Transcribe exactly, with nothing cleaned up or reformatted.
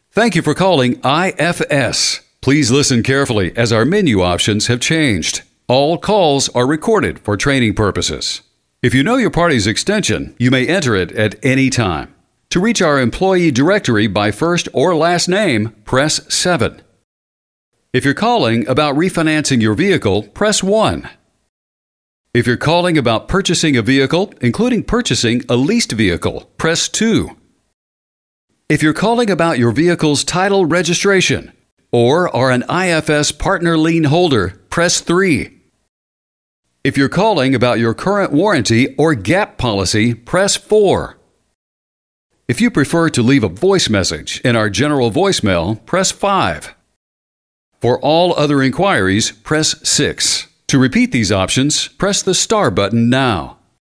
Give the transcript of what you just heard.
Thank you for calling I F S. Please listen carefully as our menu options have changed. All calls are recorded for training purposes. If you know your party's extension, you may enter it at any time. To reach our employee directory by first or last name, press seven. If you're calling about refinancing your vehicle, press one. If you're calling about purchasing a vehicle, including purchasing a leased vehicle, press two. If you're calling about your vehicle's title registration or are an I F S partner lien holder, press three. If you're calling about your current warranty or gap policy, press four. If you prefer to leave a voice message in our general voicemail, press five. For all other inquiries, press six. To repeat these options, press the star button now.